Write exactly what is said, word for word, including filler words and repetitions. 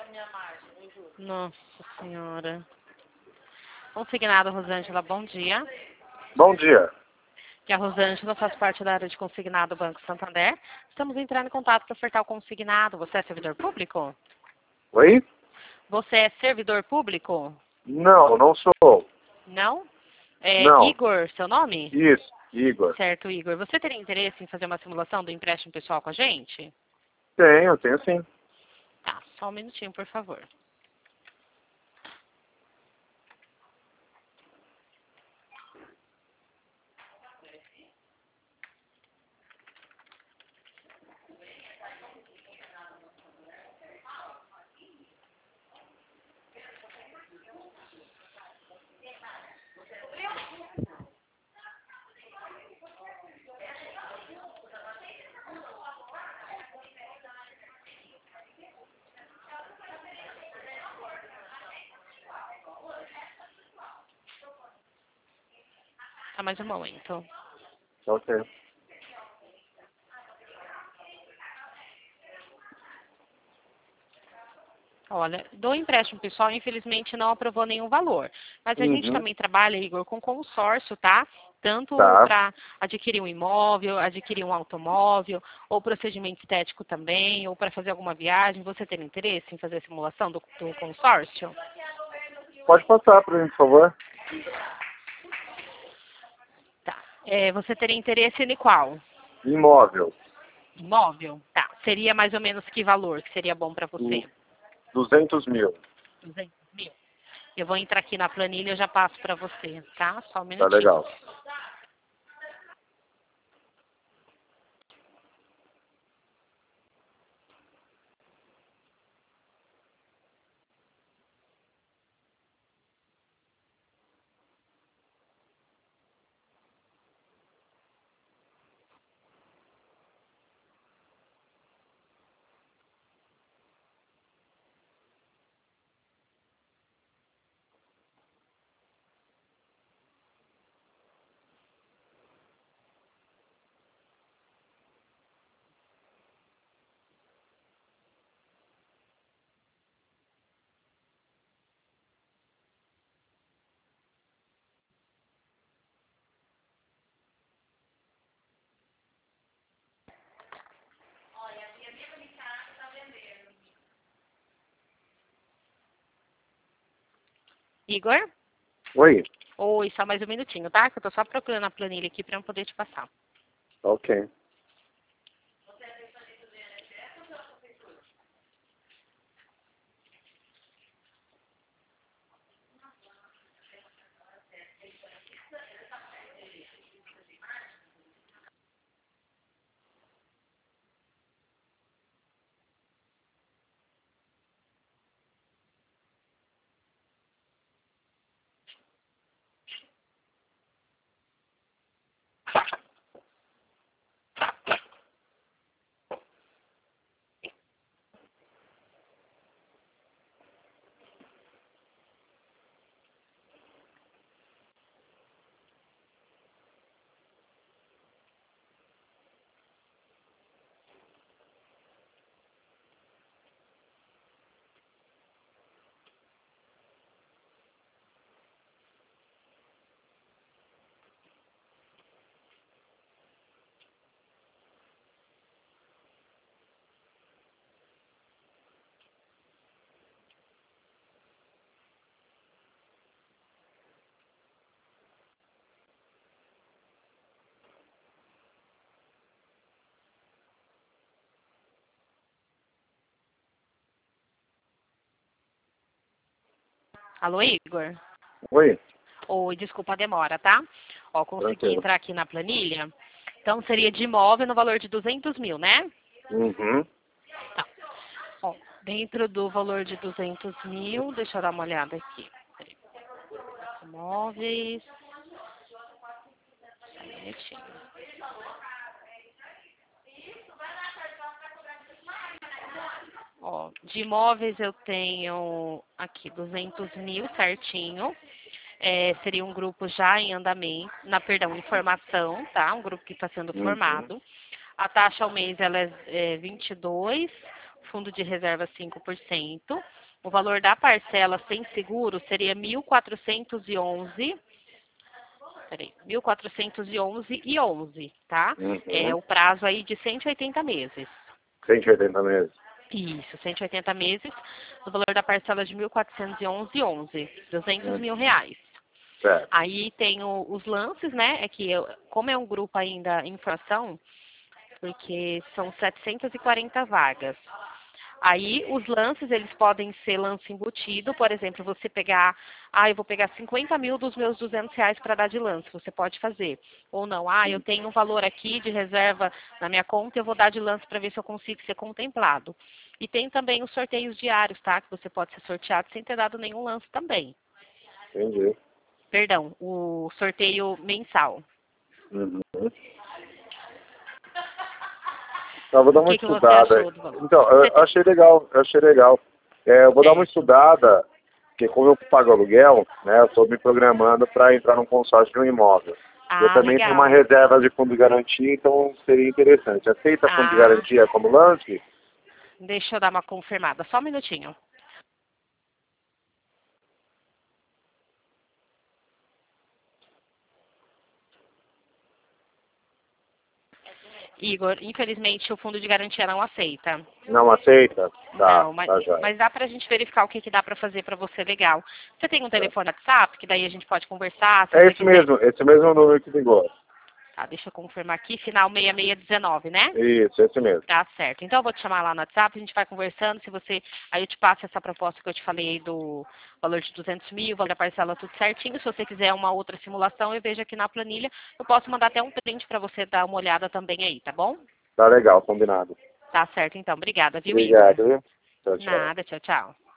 Nossa Senhora. Consignado, Rosângela, bom dia. Bom dia. Que a Rosângela faz parte da área de consignado do Banco Santander. Estamos entrando em contato para ofertar o consignado. Você é servidor público? Oi? Você é servidor público? Não, não sou. Não? É Não. Igor, seu nome? Isso, Igor. Certo, Igor. Você teria interesse em fazer uma simulação do empréstimo pessoal com a gente? Tenho, tenho sim. Tá, só um minutinho, por favor. Tá mais um momento. Ok. Olha, do empréstimo pessoal, infelizmente, não aprovou nenhum valor. Mas a gente Uhum. também trabalha, Igor, com consórcio, tá? Tanto Tá. para adquirir um imóvel, adquirir um automóvel, ou procedimento estético também, ou para fazer alguma viagem. Você tem interesse em fazer a simulação do, do consórcio? Pode passar para mim, por favor. Tá. É, você teria interesse em qual? Imóvel. Imóvel? Tá. Seria mais ou menos que valor que seria bom para você? duzentos mil. duzentos mil? Eu vou entrar aqui na planilha e eu já passo para você, tá? Só um Tá minutinho. legal. Igor? Oi. Oi, só mais um minutinho, tá? Que eu tô só procurando a planilha aqui para eu poder te passar. Ok. Alô, Igor? Oi. Oi, desculpa a demora, tá? Ó, consegui Tranquilo. entrar aqui na planilha. Então, seria de imóvel no valor de duzentos mil, né? Uhum. Tá. Ó, dentro do valor de duzentos mil, deixa eu dar uma olhada aqui. Peraí. Imóveis. Só um minutinho. Ó, de imóveis eu tenho aqui duzentos mil certinho. É, seria um grupo já em andamento, na, perdão, em formação, tá? Um grupo que está sendo Uhum. formado. A taxa ao mês ela é, é vinte e dois, fundo de reserva cinco por cento. O valor da parcela sem seguro seria mil quatrocentos e onze. Peraí, mil quatrocentos e onze e onze, tá? Uhum. É o prazo aí de cento e oitenta meses. cento e oitenta meses. Isso, cento e oitenta meses, o valor da parcela de mil quatrocentos e onze e onze, duzentos mil reais. Certo. Aí tem o, os lances, né? É que eu, como é um grupo ainda em fração, porque são setecentas e quarenta vagas. Aí os lances, eles podem ser lance embutido, por exemplo, você pegar, ah, eu vou pegar cinquenta mil dos meus duzentos reais para dar de lance, você pode fazer. Ou não, ah, eu tenho um valor aqui de reserva na minha conta, eu vou dar de lance para ver se eu consigo ser contemplado. E tem também os sorteios diários, tá? Que você pode ser sorteado sem ter dado nenhum lance também. Entendi. Perdão, o sorteio mensal. Uhum. Eu vou dar O uma que, que você estudada. achou do valor? Então, eu Você- achei legal, eu achei legal. É, eu vou dar uma Certo. estudada, porque como eu pago aluguel, né, eu estou me programando para entrar num consórcio de um imóvel. Eu Ah, também tenho uma legal. reserva de fundo de garantia, então seria interessante. Aceita fundo de Ah, garantia como lance? deixa eu dar uma confirmada, só um minutinho. Igor, infelizmente o fundo de garantia não aceita. Não aceita? Tá, Não, mas, tá já. mas dá pra gente verificar o que, que dá pra fazer pra você legal. Você tem um Tá. telefone WhatsApp, que daí a gente pode conversar, se É você esse quiser. mesmo, esse mesmo número que ligou. Tá, deixa eu confirmar aqui, final seis seis um nove, né? Isso, esse mesmo. Tá certo. Então eu vou te chamar lá no WhatsApp, a gente vai conversando, se você, aí eu te passo essa proposta que eu te falei aí do valor de duzentos mil, valor da parcela tudo certinho. Se você quiser uma outra simulação, eu vejo aqui na planilha, eu posso mandar até um print pra você dar uma olhada também aí, tá bom? Tá legal, combinado. Tá certo então, obrigada, viu, Igor? Obrigado, viu? Tchau, tchau. Nada, tchau, tchau.